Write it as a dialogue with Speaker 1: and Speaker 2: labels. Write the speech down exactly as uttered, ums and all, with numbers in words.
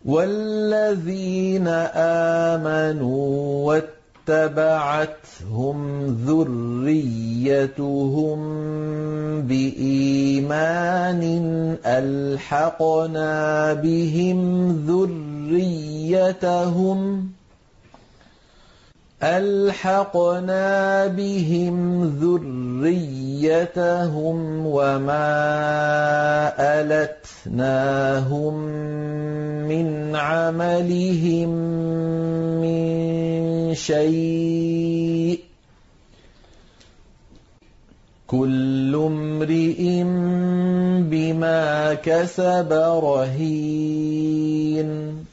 Speaker 1: وَالَّذِينَ آمَنُوا وَاتَّبَعَتْهُمْ ذُرِّيَّتُهُم بِإِيمَانٍ أَلْحَقْنَا بِهِمْ ذُرِّيَّتَهُمْ أَلْحَقْنَا بِهِمْ ذُرِّيَّتَهُمْ وَمَا أَلَتْنَاهُم مِّنْ عَمَلِهِم مِّن شَيْءٍ ۚ كُلُّ امْرِئٍ بِمَا كَسَبَ رَهِينٌ